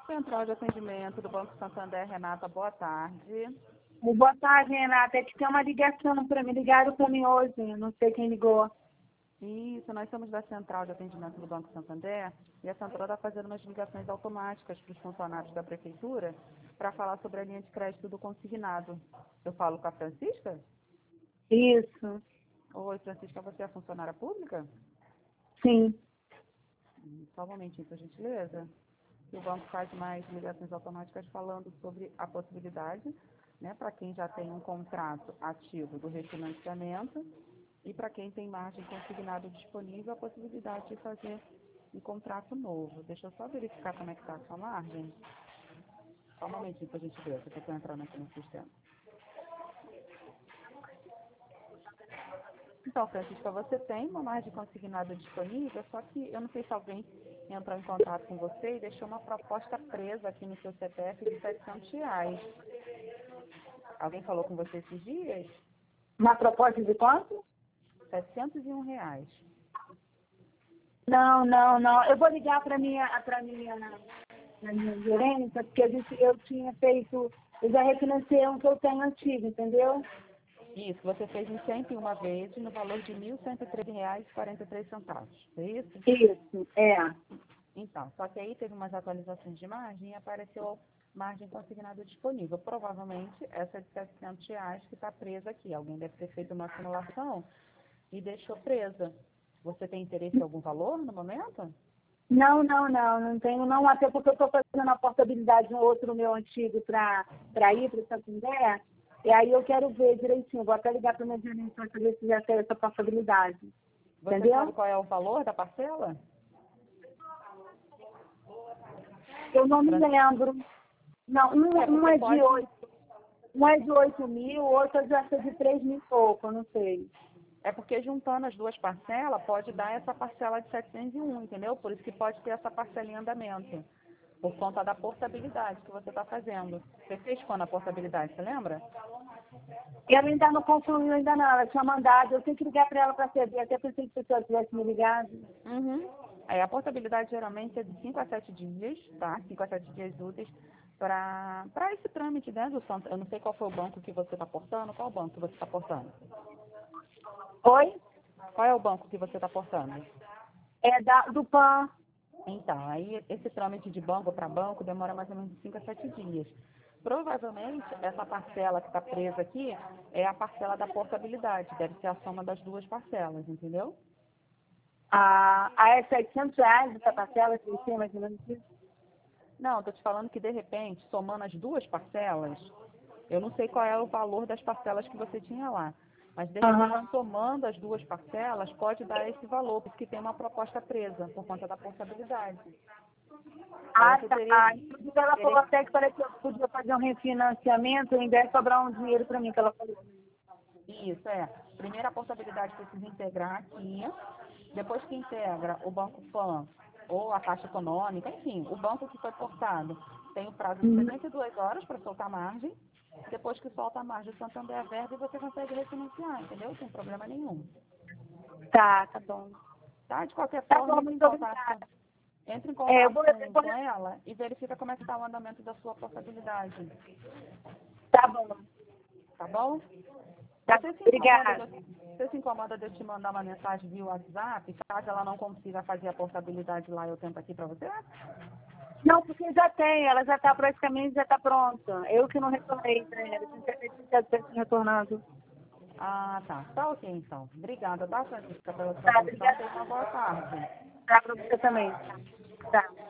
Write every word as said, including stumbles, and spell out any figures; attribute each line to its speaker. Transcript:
Speaker 1: Central de Atendimento do Banco Santander, Renata, boa tarde.
Speaker 2: Boa tarde, Renata. É que tem uma ligação para mim. Ligaram para mim hoje, não sei quem ligou.
Speaker 1: Isso, nós somos da Central de Atendimento do Banco Santander e a Central está fazendo umas ligações automáticas para os funcionários da Prefeitura para falar sobre a linha de crédito do consignado. Eu falo com a Francisca?
Speaker 2: Isso.
Speaker 1: Oi, Francisca, você é funcionária pública?
Speaker 2: Sim.
Speaker 1: Só um momentinho, por gentileza. O banco faz mais ligações automáticas falando sobre a possibilidade, né, para quem já tem um contrato ativo do refinanciamento e para quem tem margem consignada disponível, a possibilidade de fazer um contrato novo. Deixa eu só verificar como é que está a sua margem. Só um momentinho para a gente ver, que eu estou entrando aqui no sistema. Então, Francisca, você tem uma margem consignada disponível, só que eu não sei se alguém entrou em contato com você e deixou uma proposta presa aqui no seu C P F de setecentos reais. Alguém falou com você esses dias?
Speaker 2: Uma proposta de quanto?
Speaker 1: setecentos e um reais.
Speaker 2: Não, não, não. Eu vou ligar para minha, para minha, pra minha gerência, porque eu, disse, eu tinha feito, eu já refinanciei um que eu tenho antigo, entendeu?
Speaker 1: Isso, você fez em cento e uma vezes no valor de mil cento e treze reais e quarenta e três centavos. É isso?
Speaker 2: Isso, é.
Speaker 1: Então, só que aí teve umas atualizações de margem e apareceu margem consignada disponível. Provavelmente essa é de setecentos reais que está presa aqui. Alguém deve ter feito uma simulação e deixou presa. Você tem interesse em algum valor no momento?
Speaker 2: Não, não, não, não tenho não, até porque eu estou fazendo a portabilidade no outro meu antigo para ir para o Santander, e aí eu quero ver direitinho, vou até ligar para minha gerência para saber se já tem essa portabilidade.
Speaker 1: Você
Speaker 2: Entendeu?
Speaker 1: sabe qual é o valor da parcela?
Speaker 2: Eu não me lembro. Não, um,
Speaker 1: É,
Speaker 2: um
Speaker 1: porque
Speaker 2: é
Speaker 1: pode...
Speaker 2: de oito. Um é de oito mil, o outro já é de três mil e pouco, eu não sei.
Speaker 1: É porque juntando as duas parcelas pode dar essa parcela de setecentos e um, entendeu? Por isso que pode ter essa parcela em andamento. Por conta da portabilidade que você está fazendo. Você fez quando a portabilidade, você lembra?
Speaker 2: Ela ainda não concluiu, ainda não. Ela tinha mandado. Eu tenho que ligar para ela para saber. Até pensei que se ela tivesse me ligado.
Speaker 1: Uhum. Aí a portabilidade geralmente é de cinco a sete dias, tá? cinco a sete dias úteis para esse trâmite, né, do Santo. Eu não sei qual foi o banco que você está portando. Qual banco que você está portando?
Speaker 2: Oi?
Speaker 1: Qual é o banco que você está portando?
Speaker 2: É da, do P A N.
Speaker 1: Então, aí esse trâmite de banco para banco demora mais ou menos de cinco a sete dias. Provavelmente, essa parcela que está presa aqui é a parcela da portabilidade. Deve ser a soma das duas parcelas, entendeu?
Speaker 2: Ah, ah, é setecentos reais essa parcela que tem mais ou menos isso?
Speaker 1: Não, estou te falando que, de repente, somando as duas parcelas, eu não sei qual é o valor das parcelas que você tinha lá, mas, de repente,
Speaker 2: Aham.
Speaker 1: somando as duas parcelas, pode dar esse valor, porque tem uma proposta presa por conta da portabilidade. Aí
Speaker 2: Ah,
Speaker 1: você
Speaker 2: tá.
Speaker 1: teria,
Speaker 2: Ah, inclusive ela falou
Speaker 1: teria
Speaker 2: até que parece que eu podia fazer um refinanciamento e ainda ia sobrar um dinheiro para mim, que ela falou.
Speaker 1: Isso, é. Primeiro a portabilidade precisa integrar aqui, depois que integra o Banco Pan ou a Caixa Econômica, enfim, o banco que foi portado tem o prazo de
Speaker 2: Uhum.
Speaker 1: setenta e duas horas para soltar a margem, depois que solta a margem, o Santander é verba e você consegue refinanciar, entendeu? Sem problema nenhum.
Speaker 2: Tá, tá bom.
Speaker 1: Tá? De qualquer
Speaker 2: Tá
Speaker 1: forma,
Speaker 2: bom,
Speaker 1: entre em
Speaker 2: muito
Speaker 1: contato,
Speaker 2: obrigada.
Speaker 1: entre em
Speaker 2: É, eu
Speaker 1: contato
Speaker 2: vou, eu
Speaker 1: com,
Speaker 2: vou...
Speaker 1: com ela e verifica como é que está o andamento da sua portabilidade.
Speaker 2: Tá bom.
Speaker 1: Tá bom?
Speaker 2: Tá
Speaker 1: Você
Speaker 2: bom.
Speaker 1: se incomoda
Speaker 2: Obrigada.
Speaker 1: de, você se incomoda de eu te mandar uma mensagem via WhatsApp, caso ela não consiga fazer a portabilidade lá, eu tento aqui para você?
Speaker 2: Não, porque já tem, ela já está praticamente, já está pronta. Eu que não retornei para ela, eu tinha certeza retornando.
Speaker 1: Ah, tá. Tá ok, então. Obrigada, tá, Francisca, pela sua
Speaker 2: Tá,
Speaker 1: atenção.
Speaker 2: obrigada.
Speaker 1: Tenha uma boa tarde.
Speaker 2: Tá para você também. Tá. Tá.